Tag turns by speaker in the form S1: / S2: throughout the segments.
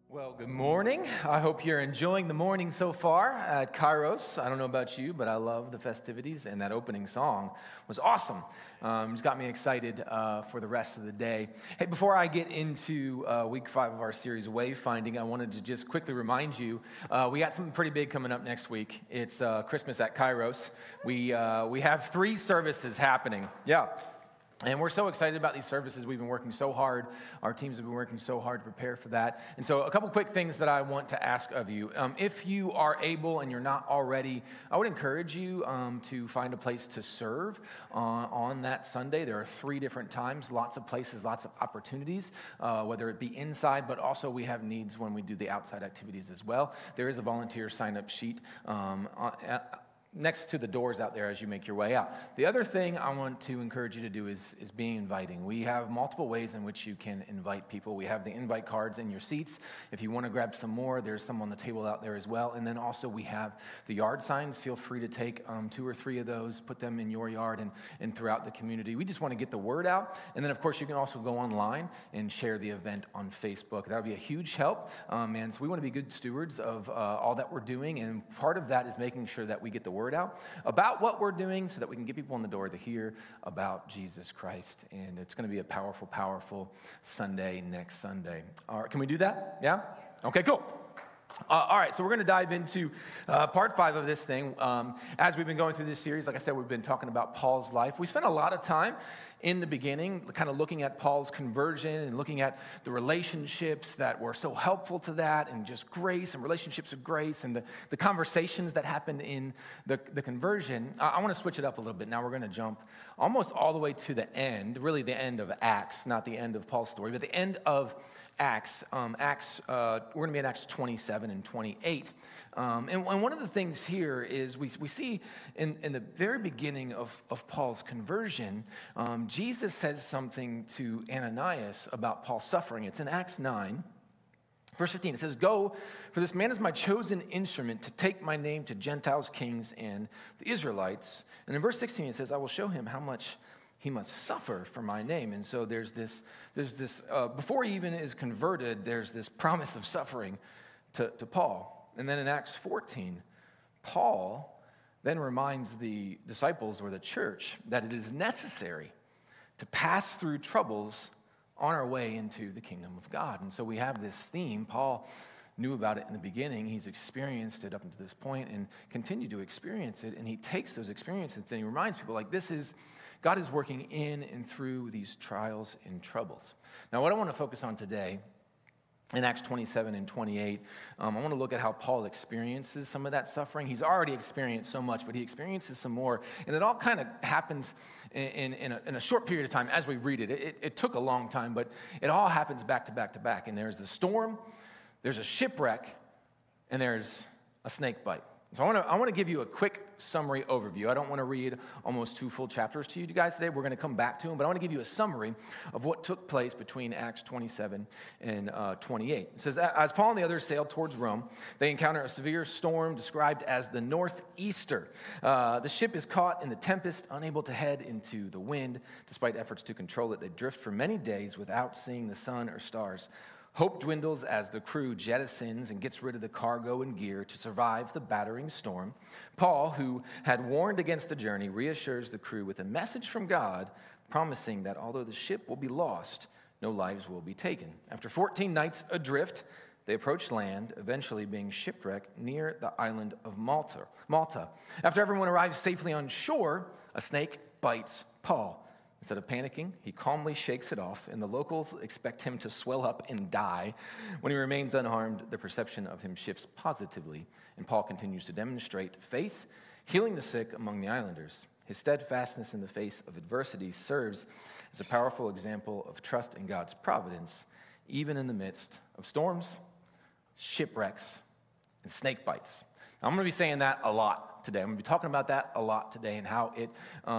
S1: Well, good morning. I hope you're enjoying the morning so far at Kairos. I don't know about you, but I love the festivities, and that opening song was awesome. It's got me excited for the rest of the day. Hey, before I get into week 5 of our series, Wayfinding, I wanted to just quickly remind you, we got something pretty big coming up next week. It's Christmas at Kairos. We have 3 services happening. Yeah. And we're so excited about these services. We've been working so hard. Our teams have been working so hard to prepare for that. And so a couple quick things that I want to ask of you. If you are able and you're not already, I would encourage you to find a place to serve on that Sunday. There are 3 different times, lots of places, lots of opportunities, whether it be inside, but also we have needs when we do the outside activities as well. There is a volunteer sign-up sheet next to the doors out there as you make your way out. The other thing I want to encourage you to do is be inviting. We have multiple ways in which you can invite people. We have the invite cards in your seats. If you want to grab some more, there's some on the table out there as well. And then also we have the yard signs. Feel free to take 2 or 3 of those, put them in your yard and throughout the community. We just want to get the word out. And then, of course, you can also go online and share the event on Facebook. That would be a huge help. And so we want to be good stewards of all that we're doing. And part of that is making sure that we get the word out about what we're doing so that we can get people in the door to hear about Jesus Christ. And it's going to be a powerful, powerful Sunday next Sunday. All right, can we do that? Yeah? Okay, cool. All right, so we're going to dive into part 5 of this thing. As we've been going through this series, like I said, we've been talking about Paul's life. We spent a lot of time in the beginning kind of looking at Paul's conversion and looking at the relationships that were so helpful to that and just grace and relationships of grace and the conversations that happened in the conversion. I want to switch it up a little bit. Now we're going to jump almost all the way to the end, really the end of Acts, not the end of Paul's story, but the end of Acts. We're going to be in Acts 27 and 28. And one of the things here is we see in the very beginning of Paul's conversion, Jesus says something to Ananias about Paul's suffering. It's in Acts 9. Verse 15, it says, "Go, for this man is my chosen instrument to take my name to Gentiles, kings, and the Israelites." And in verse 16, it says, "I will show him how much he must suffer for my name." And so there's this before he even is converted, there's this promise of suffering to Paul. And then in Acts 14, Paul then reminds the disciples or the church that it is necessary to pass through troubles on our way into the kingdom of God. And so we have this theme. Paul knew about it in the beginning. He's experienced it up until this point and continued to experience it. And he takes those experiences and he reminds people like God is working in and through these trials and troubles. Now, what I want to focus on today in Acts 27 and 28, I want to look at how Paul experiences some of that suffering. He's already experienced so much, but he experiences some more. And it all kind of happens in a short period of time as we read it. It took a long time, but it all happens back to back to back. And there's the storm, there's a shipwreck, and there's a snake bite. So I want to give you a quick summary overview. I don't want to read almost 2 full chapters to you guys today. We're going to come back to them, but I want to give you a summary of what took place between Acts 27 and 28. It says, as Paul and the others sailed towards Rome, they encounter a severe storm described as the northeaster. The ship is caught in the tempest, unable to head into the wind. Despite efforts to control it, they drift for many days without seeing the sun or stars. Hope dwindles as the crew jettisons and gets rid of the cargo and gear to survive the battering storm. Paul, who had warned against the journey, reassures the crew with a message from God, promising that although the ship will be lost, no lives will be taken. After 14 nights adrift, they approach land, eventually being shipwrecked near the island of Malta. After everyone arrives safely on shore, a snake bites Paul. Instead of panicking, he calmly shakes it off, and the locals expect him to swell up and die. When he remains unharmed, the perception of him shifts positively, and Paul continues to demonstrate faith, healing the sick among the islanders. His steadfastness in the face of adversity serves as a powerful example of trust in God's providence, even in the midst of storms, shipwrecks, and snake bites. Now, I'm going to be saying that a lot today. I'm going to be talking about that a lot today and how it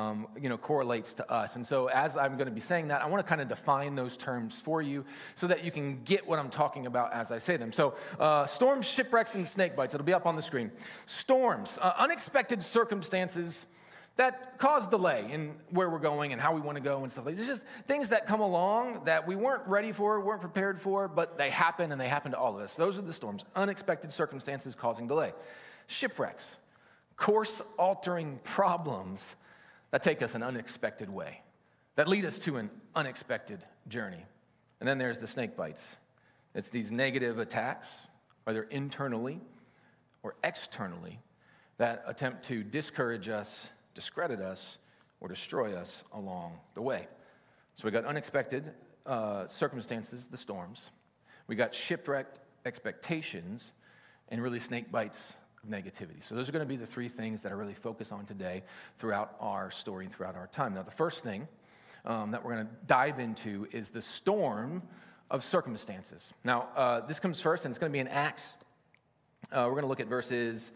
S1: correlates to us. And so as I'm going to be saying that, I want to kind of define those terms for you so that you can get what I'm talking about as I say them. So storms, shipwrecks, and snake bites. It'll be up on the screen. Storms, unexpected circumstances that cause delay in where we're going and how we want to go and stuff like that. It's just things that come along that we weren't ready for, weren't prepared for, but they happen, and they happen to all of us. Those are the storms, unexpected circumstances causing delay. Shipwrecks, course-altering problems that take us an unexpected way, that lead us to an unexpected journey. And then there's the snake bites. It's these negative attacks, whether internally or externally, that attempt to discourage us, discredit us, or destroy us along the way. So we got unexpected circumstances, the storms. We got shipwrecked expectations, and really snake bites of negativity. So those are going to be the three things that I really focus on today throughout our story and throughout our time. Now, the first thing that we're going to dive into is the storm of circumstances. Now, this comes first, and it's going to be in Acts. We're going to look at verses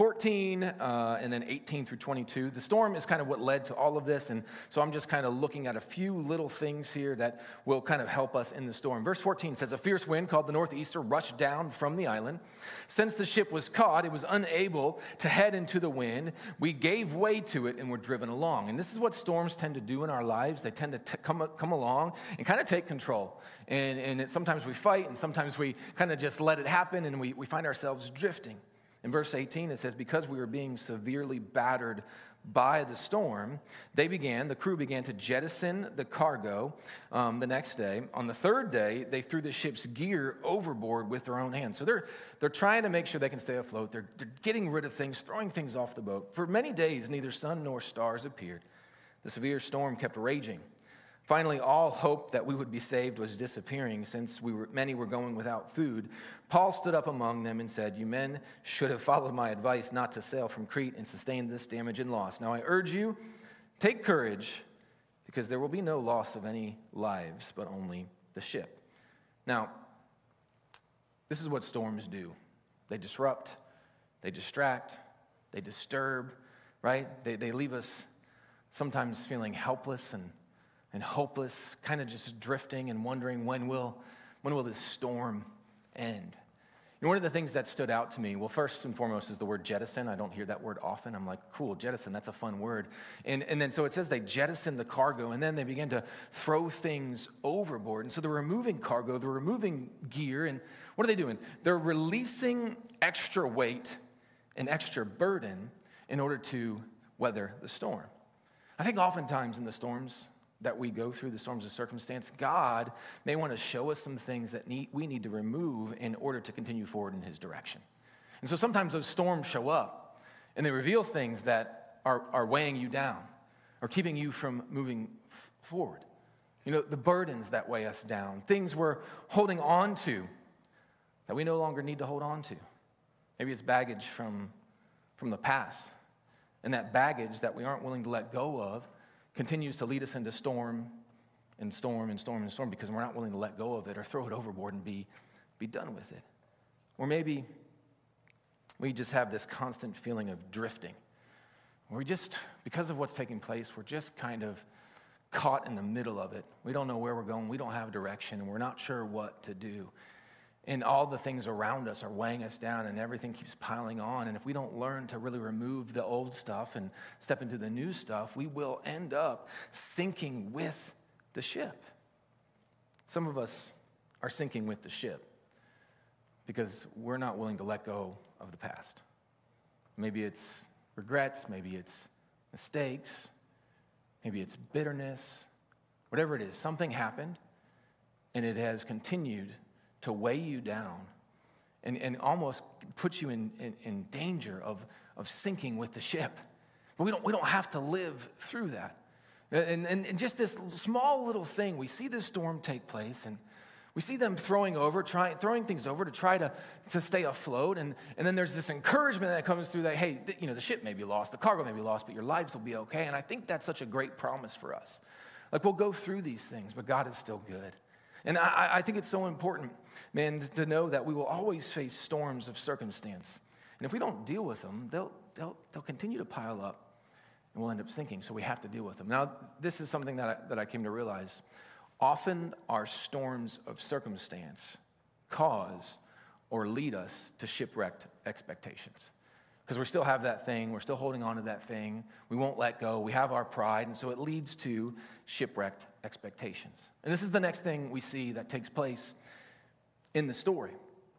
S1: 14 and then 18 through 22. The storm is kind of what led to all of this, and so I'm just kind of looking at a few little things here that will kind of help us in the storm. Verse 14 says, "A fierce wind called the northeaster rushed down from the island. Since the ship was caught, it was unable to head into the wind. We gave way to it and were driven along." And this is what storms tend to do in our lives. They tend to come along and kind of take control. And sometimes we fight, and sometimes we kind of just let it happen, and we find ourselves drifting. In verse 18, it says, "Because we were being severely battered by the storm, the crew began to jettison the cargo the next day. On the third day, they threw the ship's gear overboard with their own hands." So they're trying to make sure they can stay afloat. They're getting rid of things, throwing things off the boat. For many days, neither sun nor stars appeared. The severe storm kept raging. Finally, all hope that we would be saved was disappearing, since many were going without food. Paul stood up among them and said, "You men should have followed my advice not to sail from Crete and sustain this damage and loss. Now I urge you, take courage, because there will be no loss of any lives, but only the ship." Now, this is what storms do. They disrupt, they distract, they disturb, right? They leave us sometimes feeling helpless and hopeless, kind of just drifting and wondering when will this storm end. And one of the things that stood out to me, well, first and foremost, is the word jettison. I don't hear that word often. I'm like, cool, jettison, that's a fun word. And then so it says they jettisoned the cargo, and then they began to throw things overboard. And so they're removing cargo, they're removing gear, and what are they doing? They're releasing extra weight and extra burden in order to weather the storm. I think oftentimes in the storms that we go through, the storms of circumstance, God may want to show us some things that we need to remove in order to continue forward in his direction. And so sometimes those storms show up, and they reveal things that are weighing you down or keeping you from moving forward. You know, the burdens that weigh us down, things we're holding on to that we no longer need to hold on to. Maybe it's baggage from the past, and that baggage that we aren't willing to let go of continues to lead us into storm and storm and storm and storm because we're not willing to let go of it or throw it overboard and be done with it. Or maybe we just have this constant feeling of drifting. We just, because of what's taking place, we're just kind of caught in the middle of it. We don't know where we're going. We don't have direction, and we're not sure what to do. And all the things around us are weighing us down, and everything keeps piling on. And if we don't learn to really remove the old stuff and step into the new stuff, we will end up sinking with the ship. Some of us are sinking with the ship because we're not willing to let go of the past. Maybe it's regrets, maybe it's mistakes, maybe it's bitterness, whatever it is. Something happened, and it has continued to weigh you down and almost put you in danger of sinking with the ship. But we don't have to live through that. And just this small little thing, we see this storm take place, and we see them throwing things over to try to stay afloat. And then there's this encouragement that comes through that, hey, the ship may be lost, the cargo may be lost, but your lives will be okay. And I think that's such a great promise for us. Like, we'll go through these things, but God is still good. And I think it's so important, man, to know that we will always face storms of circumstance. And if we don't deal with them, they'll continue to pile up, and we'll end up sinking. So we have to deal with them. Now, this is something that I came to realize. Often our storms of circumstance cause or lead us to shipwrecked expectations. because we still have that thing. We're still holding on to that thing. We won't let go. We have our pride, and so it leads to shipwrecked expectations. And this is the next thing we see that takes place in the story.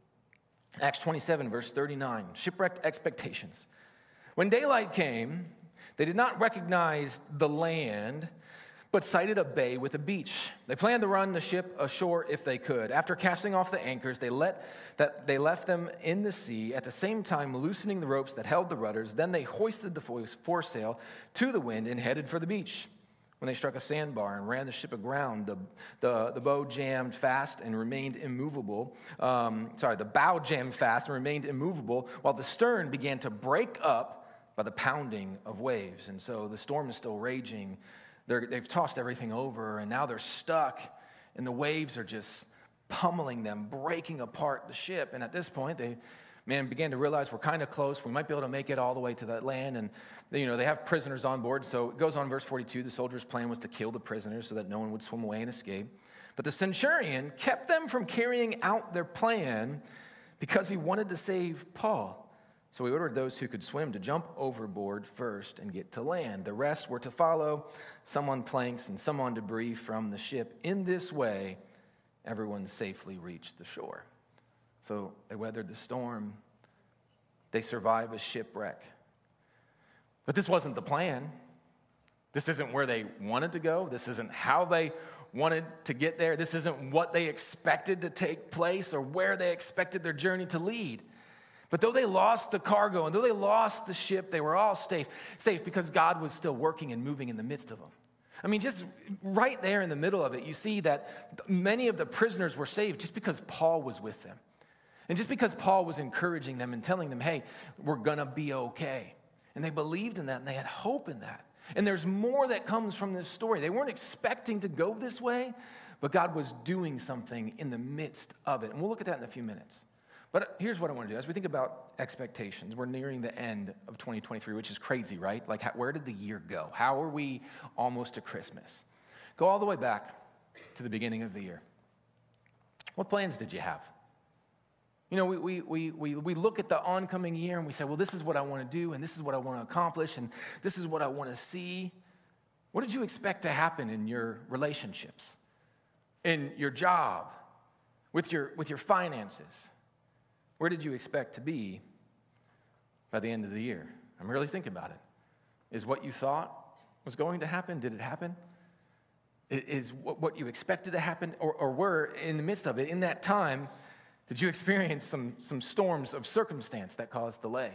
S1: Acts 27, verse 39, shipwrecked expectations. When daylight came, they did not recognize the land, but sighted a bay with a beach. They planned to run the ship ashore if they could. After casting off the anchors, they left them in the sea, at the same time loosening the ropes that held the rudders. Then they hoisted the foresail to the wind and headed for the beach. When they struck a sandbar and ran the ship aground, the bow jammed fast and remained immovable. The bow jammed fast and remained immovable, while the stern began to break up by the pounding of waves. And so the storm is still raging. They've tossed everything over, and now they're stuck, and the waves are just pummeling them, breaking apart the ship. And at this point, they began to realize we're kind of close. We might be able to make it all the way to that land. And they have prisoners on board. So it goes on, verse 42, the soldiers' plan was to kill the prisoners so that no one would swim away and escape. But the centurion kept them from carrying out their plan because he wanted to save Paul. So he ordered those who could swim to jump overboard first and get to land. The rest were to follow, some on planks and some on debris from the ship. In this way, everyone safely reached the shore. So they weathered the storm. They survived a shipwreck. But this wasn't the plan. This isn't where they wanted to go. This isn't how they wanted to get there. This isn't what they expected to take place or where they expected their journey to lead. But though they lost the cargo and though they lost the ship, they were all safe because God was still working and moving in the midst of them. I mean, just right there in the middle of it, you see that many of the prisoners were saved just because Paul was with them. And just because Paul was encouraging them and telling them, hey, we're going to be okay. And they believed in that and they had hope in that. And there's more that comes from this story. They weren't expecting to go this way, but God was doing something in the midst of it. And we'll look at that in a few minutes. But here's what I want to do. As we think about expectations, we're nearing the end of 2023, which is crazy, right? Like, where did the year go? How are we almost to Christmas? Go all the way back to the beginning of the year. What plans did you have? We look at the oncoming year and we say, well, this is what I want to do, and this is what I want to accomplish, and this is what I want to see. What did you expect to happen in your relationships, in your job, with your finances? Where did you expect to be by the end of the year? I'm really thinking about it. Is what you thought was going to happen? Did it happen? Is what you expected to happen? Or were in the midst of it, in that time, did you experience some storms of circumstance that caused delay?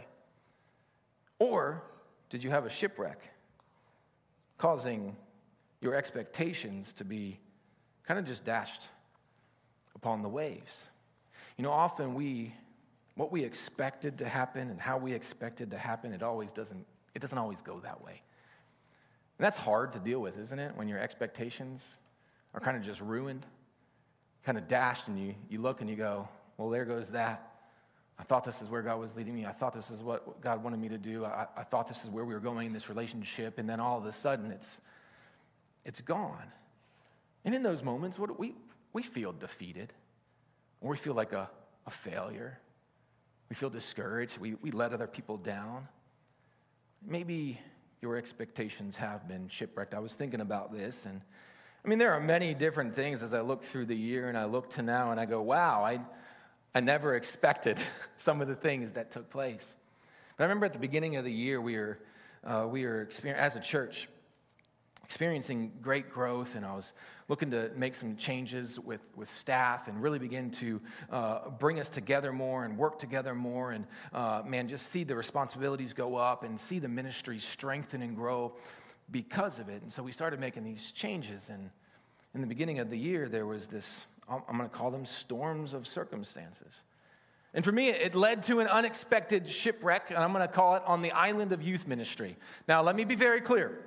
S1: Or did you have a shipwreck causing your expectations to be kind of just dashed upon the waves? Often what we expected to happen and how we expected to happen, it doesn't always go that way. And that's hard to deal with, isn't it? When your expectations are kind of just ruined, kind of dashed, and you look and you go, well, there goes that. I thought this is where God was leading me. I thought this is what God wanted me to do. I thought this is where we were going in this relationship. And then all of a sudden, it's gone. And in those moments, we feel defeated. Or we feel like a failure. We feel discouraged. We let other people down. Maybe your expectations have been shipwrecked. I was thinking about this, and there are many different things as I look through the year and I look to now and I go, wow, I never expected some of the things that took place. But I remember at the beginning of the year, we were experiencing, as a church, experiencing great growth, and I was looking to make some changes with staff and really begin to bring us together more and work together more and, just see the responsibilities go up and see the ministry strengthen and grow because of it. And so we started making these changes, and in the beginning of the year, there was this, I'm going to call them storms of circumstances. And for me, it led to an unexpected shipwreck, and I'm going to call it on the island of youth ministry. Now, let me be very clear.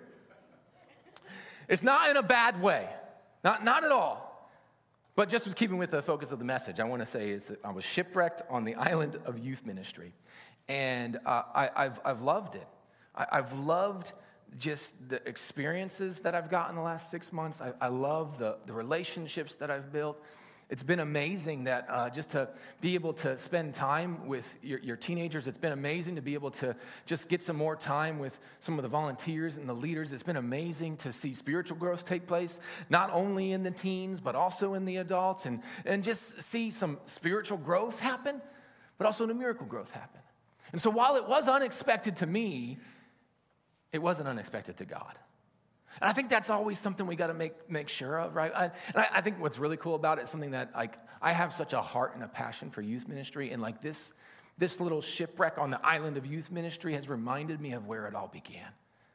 S1: It's not in a bad way, not at all. But just with keeping with the focus of the message, I want to say is that I was shipwrecked on the island of youth ministry, and I've loved it. I've loved just the experiences that I've gotten the last 6 months. I love the relationships that I've built, It's been amazing that just to be able to spend time with your teenagers. It's been amazing to be able to just get some more time with some of the volunteers and the leaders. It's been amazing to see spiritual growth take place, not only in the teens, but also in the adults, and just see some spiritual growth happen, but also the miracle growth happen. And so while it was unexpected to me, it wasn't unexpected to God. And I think that's always something we got to make sure of, right? I think what's really cool about it is something that, like, I have such a heart and a passion for youth ministry, and like this little shipwreck on the island of youth ministry has reminded me of where it all began,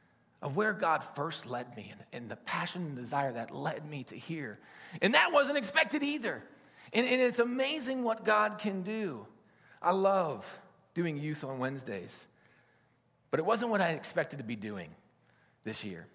S1: of where God first led me, and the passion and desire that led me to here. And that wasn't expected either. And it's amazing what God can do. I love doing youth on Wednesdays, but it wasn't what I expected to be doing this year.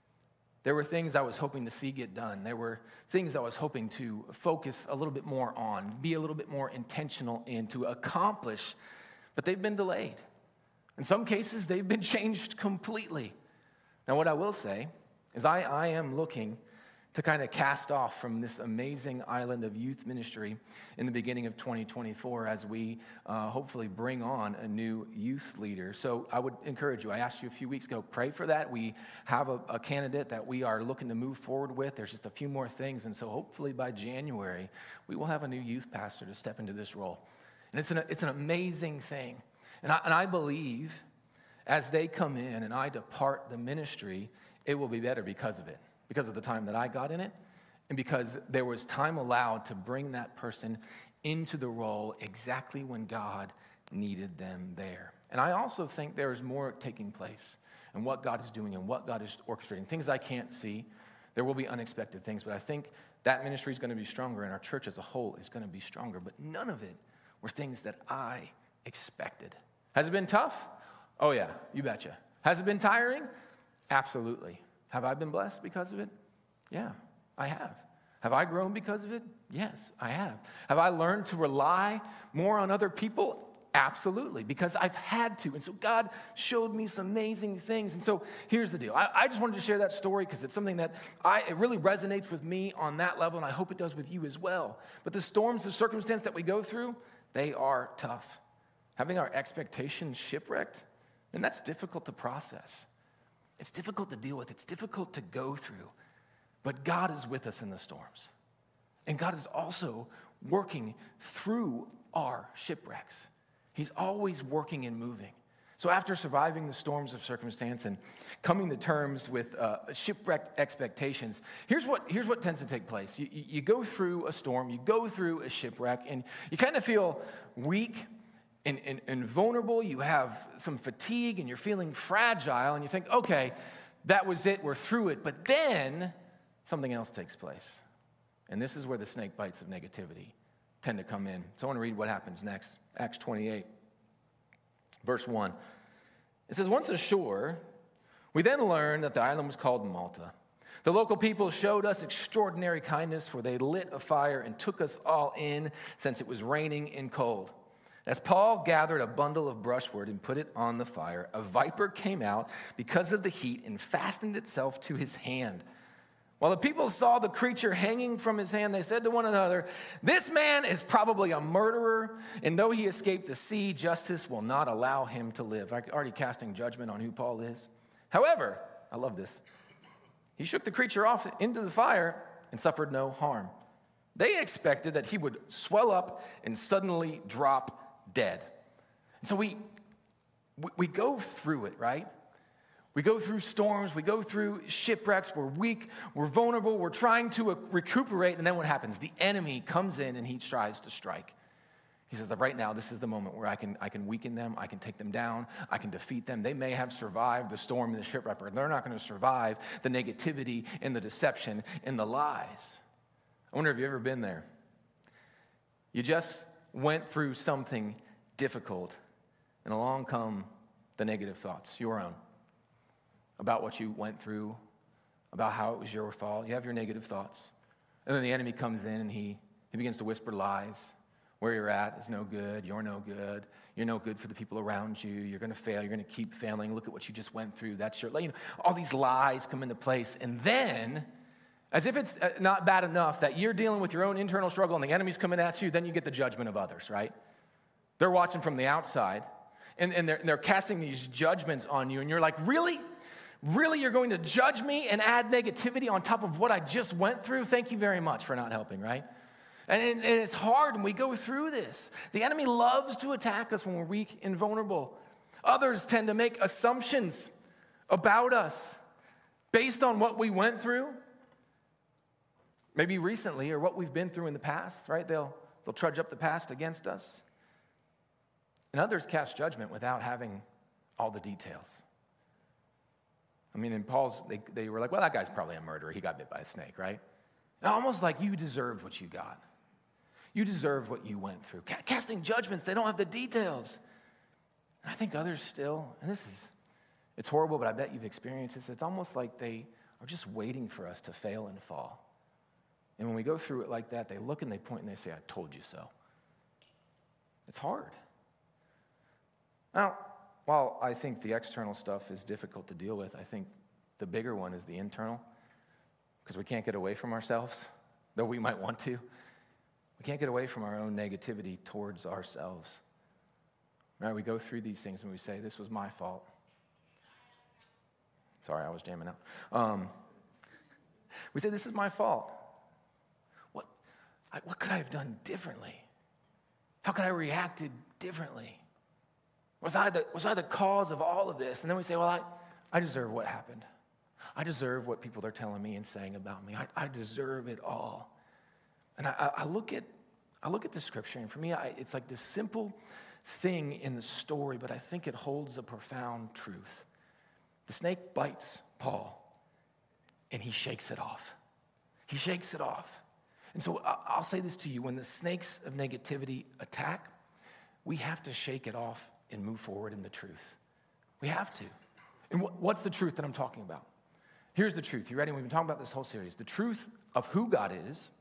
S1: There were things I was hoping to see get done. There were things I was hoping to focus a little bit more on, be a little bit more intentional in, to accomplish, but they've been delayed. In some cases, they've been changed completely. Now, what I will say is I am looking to kind of cast off from this amazing island of youth ministry in the beginning of 2024 as we hopefully bring on a new youth leader. So I would encourage you, I asked you a few weeks ago, pray for that. We have a candidate that we are looking to move forward with. There's just a few more things, and so hopefully by January, we will have a new youth pastor to step into this role. And it's an amazing thing. And I believe as they come in and I depart the ministry, it will be better because of it. Because of the time that I got in it, and because there was time allowed to bring that person into the role exactly when God needed them there. And I also think there is more taking place in what God is doing and what God is orchestrating. Things I can't see. There will be unexpected things, but I think that ministry is going to be stronger and our church as a whole is going to be stronger. But none of it were things that I expected. Has it been tough? Oh yeah, you betcha. Has it been tiring? Absolutely. Have I been blessed because of it? Yeah, I have. Have I grown because of it? Yes, I have. Have I learned to rely more on other people? Absolutely, because I've had to. And so God showed me some amazing things. And so here's the deal. I just wanted to share that story because it's something that it really resonates with me on that level, and I hope it does with you as well. But the storms of circumstance that we go through, they are tough. Having our expectations shipwrecked, and that's difficult to process. It's difficult to deal with. It's difficult to go through. But God is with us in the storms. And God is also working through our shipwrecks. He's always working and moving. So after surviving the storms of circumstance and coming to terms with shipwrecked expectations, here's what tends to take place. You go through a storm, you go through a shipwreck, and you kind of feel weak and vulnerable. You have some fatigue and you're feeling fragile and you think, okay, that was it, we're through it. But then something else takes place. And this is where the snake bites of negativity tend to come in. So I want to read what happens next. Acts 28, verse 1. It says, once ashore, we then learned that the island was called Malta. The local people showed us extraordinary kindness, for they lit a fire and took us all in, since it was raining and cold. As Paul gathered a bundle of brushwood and put it on the fire, a viper came out because of the heat and fastened itself to his hand. While the people saw the creature hanging from his hand, they said to one another, this man is probably a murderer, and though he escaped the sea, justice will not allow him to live. I'm already casting judgment on who Paul is. However, I love this. He shook the creature off into the fire and suffered no harm. They expected that he would swell up and suddenly drop dead. And so we go through it, right? We go through storms, we go through shipwrecks, we're weak, we're vulnerable, we're trying to recuperate, and then what happens? The enemy comes in and he tries to strike. He says that right now, this is the moment where I can weaken them, I can take them down, I can defeat them. They may have survived the storm and the shipwreck, but they're not going to survive the negativity and the deception and the lies. I wonder if you've ever been there. You just went through something difficult, and along come the negative thoughts, your own, about what you went through, about how it was your fault. You have your negative thoughts. And then the enemy comes in and he begins to whisper lies. Where you're at is no good. You're no good. You're no good for the people around you. You're going to fail. You're going to keep failing. Look at what you just went through. That's your, all these lies come into place. And then As if it's not bad enough that you're dealing with your own internal struggle and the enemy's coming at you, then you get the judgment of others, right? They're watching from the outside, and they're casting these judgments on you, and you're like, really? Really, you're going to judge me and add negativity on top of what I just went through? Thank you very much for not helping, right? And it's hard when we go through this. The enemy loves to attack us when we're weak and vulnerable. Others tend to make assumptions about us based on what we went through, maybe recently, or what we've been through in the past, right? They'll trudge up the past against us. And others cast judgment without having all the details. I mean, in Paul's, they were like, well, that guy's probably a murderer. He got bit by a snake, right? And almost like you deserved what you got. You deserve what you went through. Casting judgments, they don't have the details. And I think others still, and it's horrible, but I bet you've experienced this. It's almost like they are just waiting for us to fail and fall. And when we go through it like that, they look and they point and they say, I told you so. It's hard. Now, while I think the external stuff is difficult to deal with, I think the bigger one is the internal, because we can't get away from ourselves, though we might want to. We can't get away from our own negativity towards ourselves. Right? We go through these things and we say, this was my fault. Sorry, I was jamming out. We say, this is my fault. What could I have done differently? How could I have reacted differently? Was I the cause of all of this? And then we say, well, I deserve what happened. I deserve what people are telling me and saying about me. I deserve it all. And I look at the scripture, and for me, it's like this simple thing in the story, but I think it holds a profound truth. The snake bites Paul, and he shakes it off. He shakes it off. And so I'll say this to you. When the snakes of negativity attack, we have to shake it off and move forward in the truth. We have to. And what's the truth that I'm talking about? Here's the truth. You ready? We've been talking about this whole series. The truth of who God is,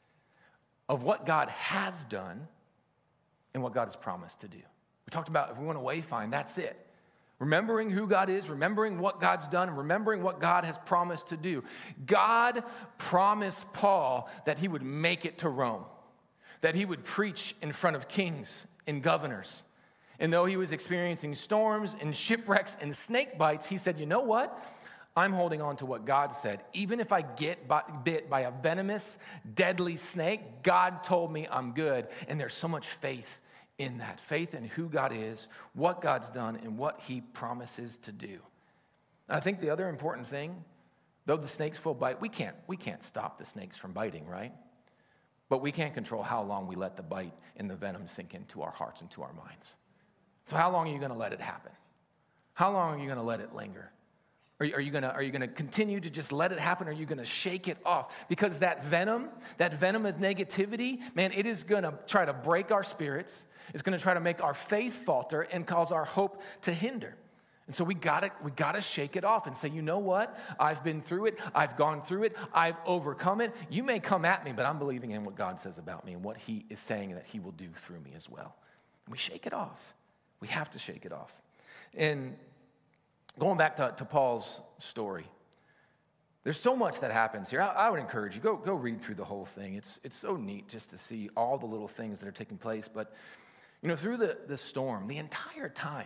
S1: of what God has done, and what God has promised to do. We talked about if we want to wayfind, that's it. Remembering who God is, remembering what God's done, and remembering what God has promised to do. God promised Paul that he would make it to Rome, that he would preach in front of kings and governors. And though he was experiencing storms and shipwrecks and snake bites, he said, you know what? I'm holding on to what God said. Even if I get bit by a venomous, deadly snake, God told me I'm good. And there's so much faith in that. Faith in who God is, what God's done, and what he promises to do. And I think the other important thing, though the snakes will bite, we can't stop the snakes from biting, right? But we can't control how long we let the bite and the venom sink into our hearts and to our minds. So how long are you going to let it happen? How long are you going to let it linger? Are you going to continue to just let it happen, or are you going to shake it off? Because that venom of negativity, man, it is going to try to break our spirits. It's going to try to make our faith falter and cause our hope to hinder. And so we gotta shake it off and say, you know what? I've been through it. I've gone through it. I've overcome it. You may come at me, but I'm believing in what God says about me and what he is saying that he will do through me as well. And we shake it off. We have to shake it off. And going back to Paul's story, there's so much that happens here. I would encourage you, go read through the whole thing. It's so neat just to see all the little things that are taking place. But, through the storm, the entire time,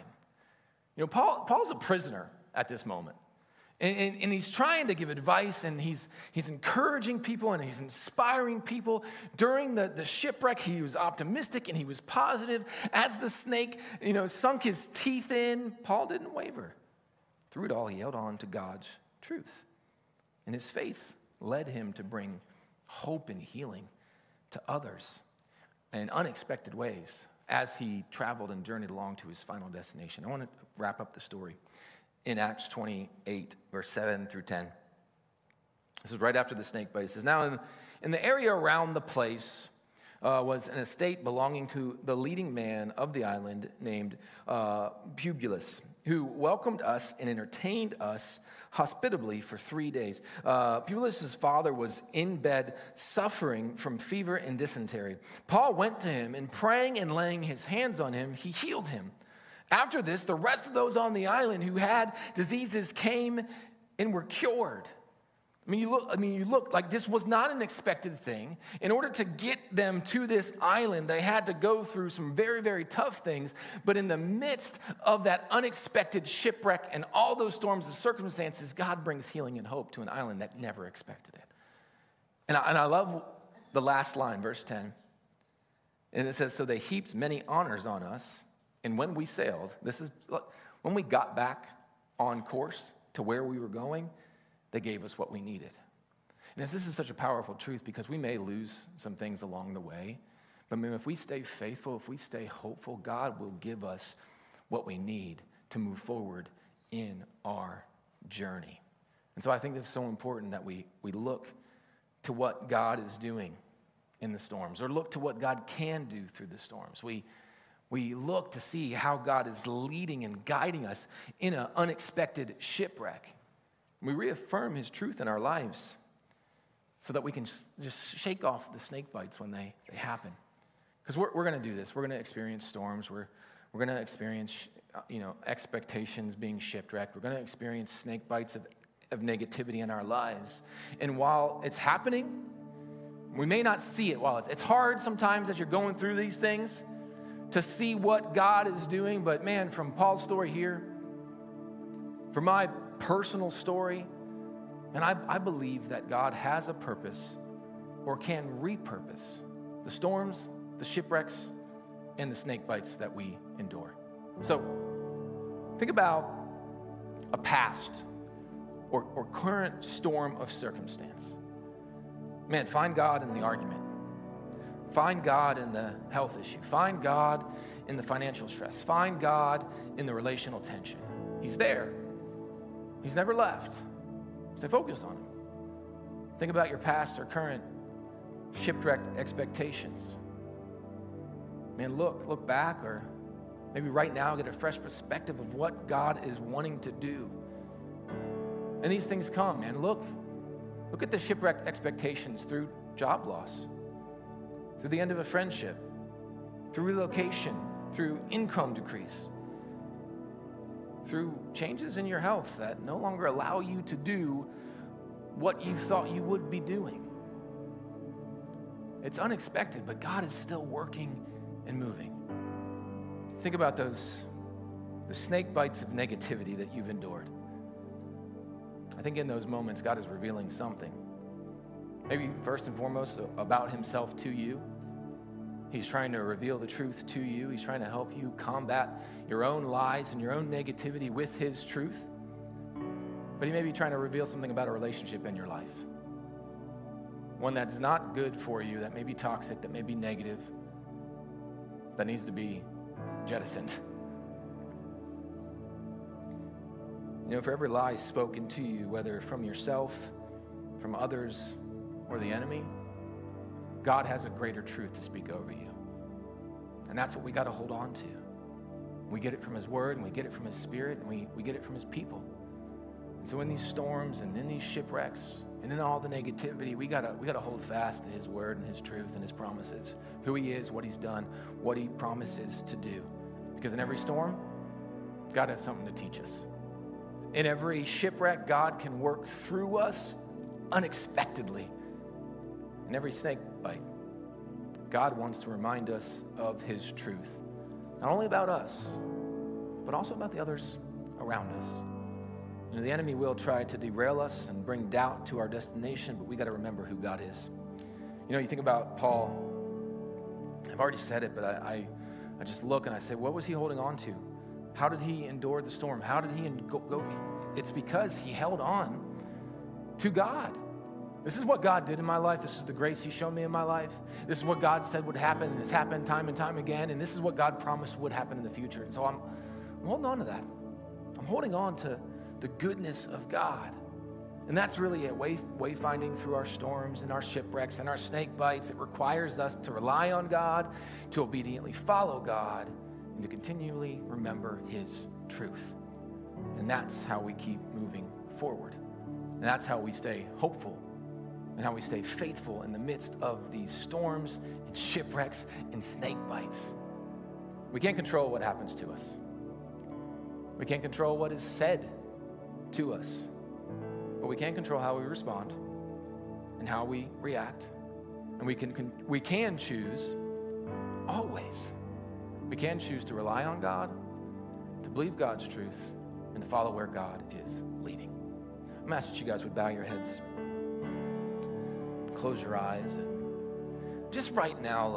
S1: Paul's a prisoner at this moment. And he's trying to give advice, and he's encouraging people, and he's inspiring people. During the shipwreck, he was optimistic and he was positive. As the snake, sunk his teeth in, Paul didn't waver. Through it all, he held on to God's truth. And his faith led him to bring hope and healing to others in unexpected ways as he traveled and journeyed along to his final destination. I want to wrap up the story in Acts 28, verse 7 through 10. This is right after the snake bite. It says, now in the area around the place was an estate belonging to the leading man of the island named Publius, who welcomed us and entertained us hospitably for 3 days. Publius' father was in bed suffering from fever and dysentery. Paul went to him, and praying and laying his hands on him, he healed him. After this, the rest of those on the island who had diseases came and were cured. You look like this was not an expected thing. In order to get them to this island, they had to go through some very, very tough things. But in the midst of that unexpected shipwreck and all those storms of circumstances, God brings healing and hope to an island that never expected it. And I love the last line, verse 10. And it says, so they heaped many honors on us. And when we sailed, when we got back on course to where we were going, they gave us what we needed. And this is such a powerful truth because we may lose some things along the way. But if we stay faithful, if we stay hopeful, God will give us what we need to move forward in our journey. And so I think it's so important that we look to what God is doing in the storms, or look to what God can do through the storms. We look to see how God is leading and guiding us in an unexpected shipwreck. We reaffirm his truth in our lives so that we can just shake off the snake bites when they happen. Because we're going to do this. We're going to experience storms. We're going to experience expectations being shipwrecked. We're going to experience snake bites of negativity in our lives. And while it's happening, we may not see it while it's hard sometimes as you're going through these things to see what God is doing. But man, from Paul's story here, from my personal story, and I believe that God has a purpose or can repurpose the storms, the shipwrecks, and the snake bites that we endure. So think about a past or current storm of circumstance. Man, find God in the argument. Find God in the health issue. Find God in the financial stress. Find God in the relational tension. He's there. He's never left. Stay focused on him. Think about your past or current shipwrecked expectations. Man, look back, or maybe right now get a fresh perspective of what God is wanting to do. And these things come, man. Look at the shipwrecked expectations through job loss, through the end of a friendship, through relocation, through income decrease, through changes in your health that no longer allow you to do what you thought you would be doing. It's unexpected, but God is still working and moving. Think about the snake bites of negativity that you've endured. I think in those moments, God is revealing something. Maybe first and foremost about himself to you. He's trying to reveal the truth to you. He's trying to help you combat your own lies and your own negativity with his truth. But he may be trying to reveal something about a relationship in your life. One that's not good for you, that may be toxic, that may be negative, that needs to be jettisoned. For every lie spoken to you, whether from yourself, from others, or the enemy, God has a greater truth to speak over you. And that's what we got to hold on to. We get it from his word, and we get it from his spirit, and we get it from his people. And so in these storms and in these shipwrecks and in all the negativity, we gotta hold fast to his word and his truth and his promises, who he is, what he's done, what he promises to do. Because in every storm, God has something to teach us. In every shipwreck, God can work through us unexpectedly. In every snake bite, God wants to remind us of his truth, not only about us, but also about the others around us. The enemy will try to derail us and bring doubt to our destination, but we got to remember who God is. You think about Paul. I've already said it, but I just look and I say, what was he holding on to? How did he endure the storm? How did he go? It's because he held on to God. This is what God did in my life. This is the grace he showed me in my life. This is what God said would happen, and it's happened time and time again, and this is what God promised would happen in the future. And so I'm holding on to that. I'm holding on to the goodness of God. And that's really it, wayfinding through our storms and our shipwrecks and our snake bites. It requires us to rely on God, to obediently follow God, and to continually remember his truth. And that's how we keep moving forward. And that's how we stay hopeful and how we stay faithful in the midst of these storms and shipwrecks and snake bites. We can't control what happens to us. We can't control what is said to us. but we can control how we respond and how we react. And we can choose, always, we can choose to rely on God, to believe God's truth, and to follow where God is leading. I'm asking that you guys would bow your heads, close your eyes, and just right now,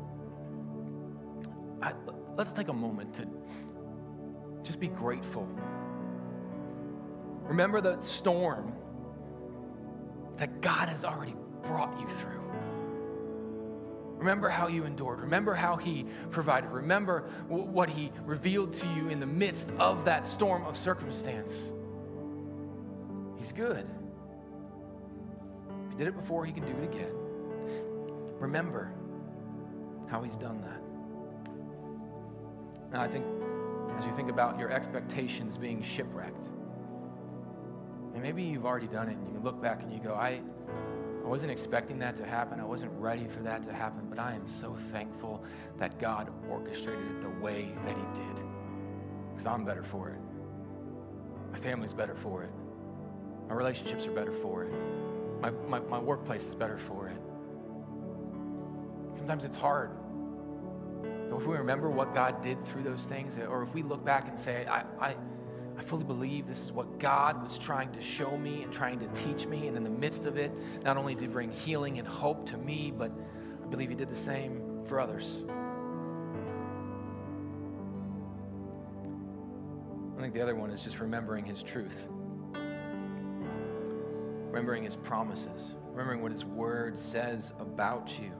S1: let's take a moment to just be grateful. Remember the storm that God has already brought you through. Remember how you endured. Remember how he provided. Remember what he revealed to you in the midst of that storm of circumstance. He's good. If he did it before, he can do it again. Remember how he's done that. Now, I think as you think about your expectations being shipwrecked, and maybe you've already done it, and you look back and you go, I wasn't expecting that to happen. I wasn't ready for that to happen, but I am so thankful that God orchestrated it the way that he did, because I'm better for it. My family's better for it. My relationships are better for it. My workplace is better for it. Sometimes it's hard. But if we remember what God did through those things, or if we look back and say, I fully believe this is what God was trying to show me and trying to teach me, and in the midst of it, not only did he bring healing and hope to me, but I believe he did the same for others. I think the other one is just remembering his truth. Remembering his promises. Remembering what his word says about you.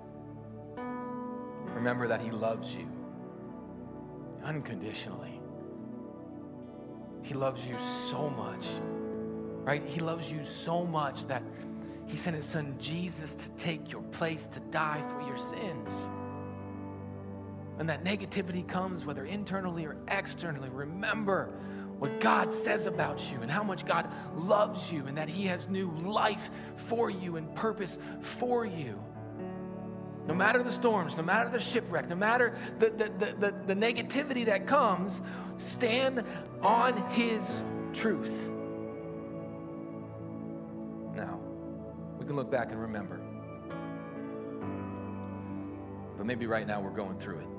S1: Remember that he loves you unconditionally. He loves you so much, right? He loves you so much that he sent his son Jesus to take your place, to die for your sins. When that negativity comes, whether internally or externally, remember what God says about you and how much God loves you and that he has new life for you and purpose for you. No matter the storms, no matter the shipwreck, no matter the negativity that comes, stand on his truth. Now, we can look back and remember. But maybe right now we're going through it.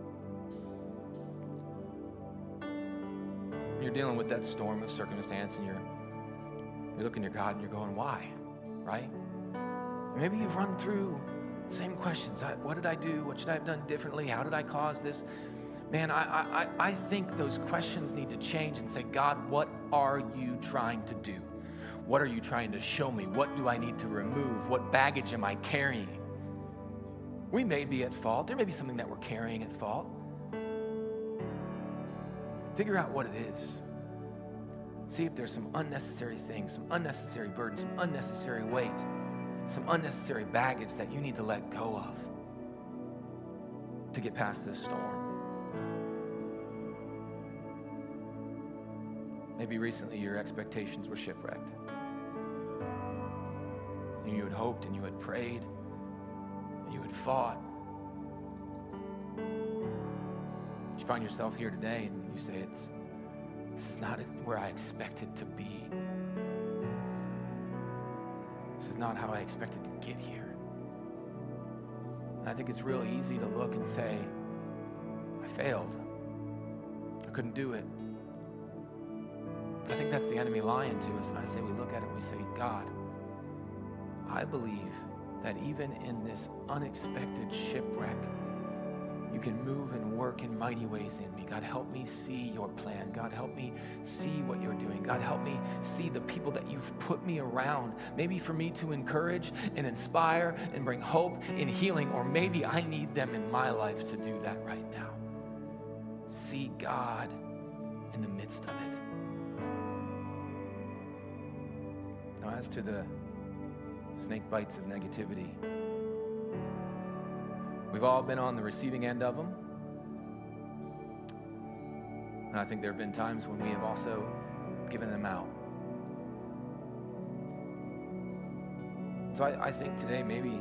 S1: You're dealing with that storm of circumstance, and you're looking at God and you're going, why? Right? Maybe you've run through the same questions. What did I do? What should I have done differently? How did I cause this? Man, I think those questions need to change and say, God, what are you trying to do? What are you trying to show me? What do I need to remove? What baggage am I carrying? We may be at fault. There may be something that we're carrying at fault. Figure out what it is. See if there's some unnecessary things, some unnecessary burdens, some unnecessary weight, some unnecessary baggage that you need to let go of to get past this storm. Maybe recently your expectations were shipwrecked. And you had hoped and you had prayed and you had fought. You find yourself here today and you say, this is not where I expected to be. This is not how I expected to get here. And I think it's real easy to look and say, I failed. I couldn't do it. But I think that's the enemy lying to us. And I say, we look at it and we say, God, I believe that even in this unexpected shipwreck, you can move and work in mighty ways in me. God, help me see your plan. God, help me see what you're doing. God, help me see the people that you've put me around. Maybe for me to encourage and inspire and bring hope and healing, or maybe I need them in my life to do that right now. See God in the midst of it. Now, as to the snake bites of negativity, we've all been on the receiving end of them. And I think there have been times when we have also given them out. So I think today maybe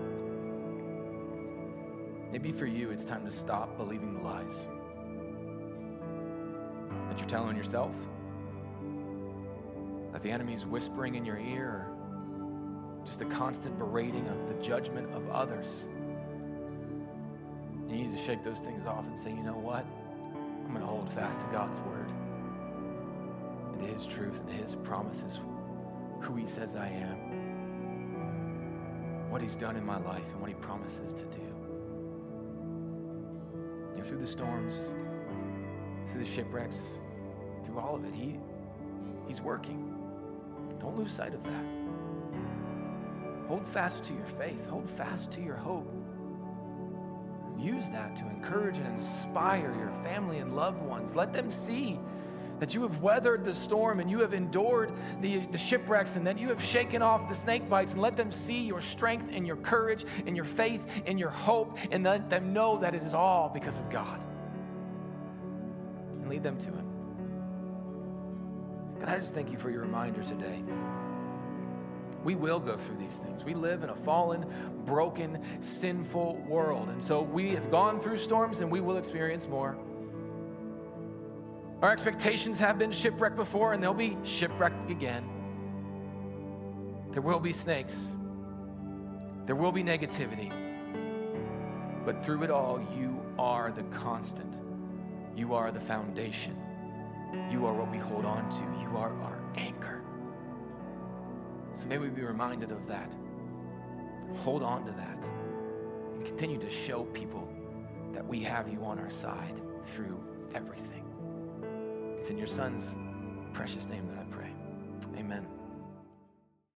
S1: for you it's time to stop believing the lies that you're telling yourself, that the enemy's whispering in your ear, or just the constant berating of the judgment of others. You need to shake those things off and say, you know what? I'm going to hold fast to God's word and to his truth and to his promises, who he says I am, what he's done in my life, and what he promises to do. You know, through the storms, through the shipwrecks, through all of it, he's working. Don't lose sight of that. Hold fast to your faith. Hold fast to your hope. Use that to encourage and inspire your family and loved ones. Let them see that you have weathered the storm and you have endured the shipwrecks, and that you have shaken off the snake bites, and let them see your strength and your courage and your faith and your hope, and let them know that it is all because of God. And lead them to him. God, I just thank you for your reminder today. We will go through these things. We live in a fallen, broken, sinful world. And so we have gone through storms, and we will experience more. Our expectations have been shipwrecked before, and they'll be shipwrecked again. There will be snakes. There will be negativity. But through it all, you are the constant. You are the foundation. You are what we hold on to. You are our anchor. So may we be reminded of that. Hold on to that. And continue to show people that we have you on our side through everything. It's in your Son's precious name that I pray. Amen.